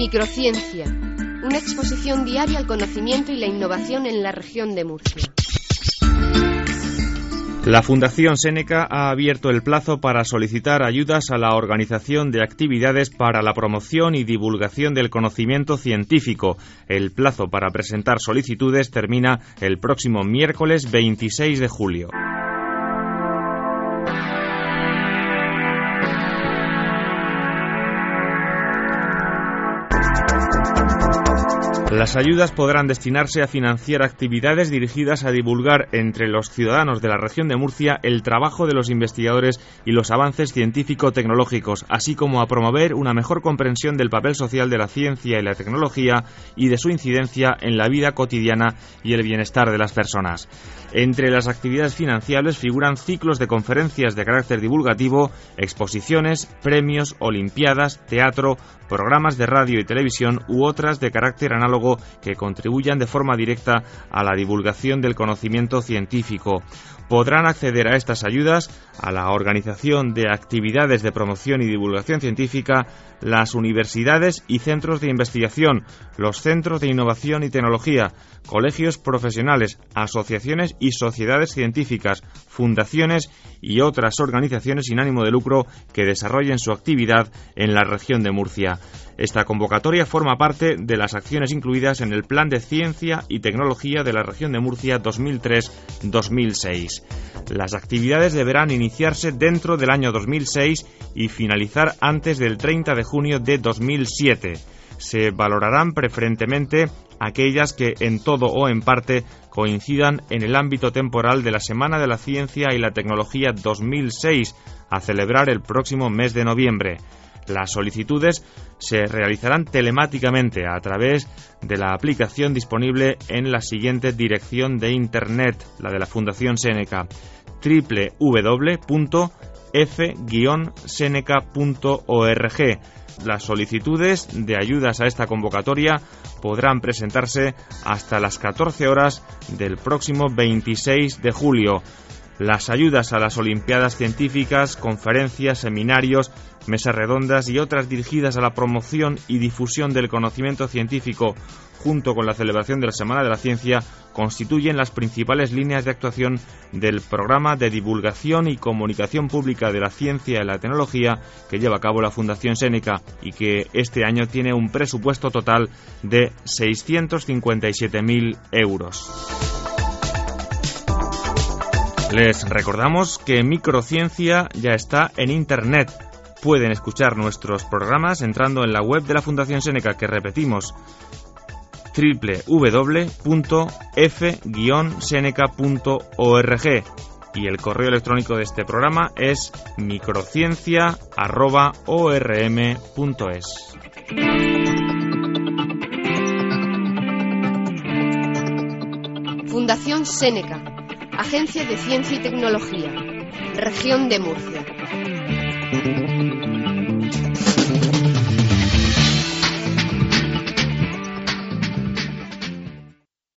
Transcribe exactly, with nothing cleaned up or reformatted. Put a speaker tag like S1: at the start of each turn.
S1: Microciencia, una exposición diaria al conocimiento y la innovación en la región de Murcia.
S2: La Fundación Seneca ha abierto el plazo para solicitar ayudas a la organización de actividades para la promoción y divulgación del conocimiento científico. El plazo para presentar solicitudes termina el próximo miércoles veintiséis de julio. Las ayudas podrán destinarse a financiar actividades dirigidas a divulgar entre los ciudadanos de la región de Murcia el trabajo de los investigadores y los avances científico-tecnológicos, así como a promover una mejor comprensión del papel social de la ciencia y la tecnología y de su incidencia en la vida cotidiana y el bienestar de las personas. Entre las actividades financiables figuran ciclos de conferencias de carácter divulgativo, exposiciones, premios, olimpiadas, teatro, programas de radio y televisión u otras de carácter análogo que contribuyan de forma directa a la divulgación del conocimiento científico. Podrán acceder a estas ayudas, a la organización de actividades de promoción y divulgación científica, las universidades y centros de investigación, los centros de innovación y tecnología, colegios profesionales, asociaciones y sociedades científicas, fundaciones y otras organizaciones sin ánimo de lucro que desarrollen su actividad en la región de Murcia. Esta convocatoria forma parte de las acciones incluidas en el Plan de Ciencia y Tecnología de la región de Murcia dos mil tres a dos mil seis. Las actividades deberán iniciarse dentro del año dos mil seis y finalizar antes del treinta de junio de dos mil siete. Se valorarán preferentemente aquellas que en todo o en parte coincidan en el ámbito temporal de la Semana de la Ciencia y la Tecnología dos mil seis, a celebrar el próximo mes de noviembre. Las solicitudes se realizarán telemáticamente a través de la aplicación disponible en la siguiente dirección de Internet, la de la Fundación Seneca: doble u doble u doble u punto f guion seneca punto org. Las solicitudes de ayudas a esta convocatoria podrán presentarse hasta las catorce horas del próximo veintiséis de julio. Las ayudas a las olimpiadas científicas, conferencias, seminarios, mesas redondas y otras dirigidas a la promoción y difusión del conocimiento científico, junto con la celebración de la Semana de la Ciencia, constituyen las principales líneas de actuación del programa de divulgación y comunicación pública de la ciencia y la tecnología que lleva a cabo la Fundación Seneca y que este año tiene un presupuesto total de seiscientos cincuenta y siete mil euros. Les recordamos que Microciencia ya está en Internet. Pueden escuchar nuestros programas entrando en la web de la Fundación Seneca, que repetimos, doble u doble u doble u punto f guion seneca punto org, y el correo electrónico de este programa es microciencia arroba orm punto es.
S1: Fundación Seneca, Agencia de Ciencia y Tecnología, Región de Murcia.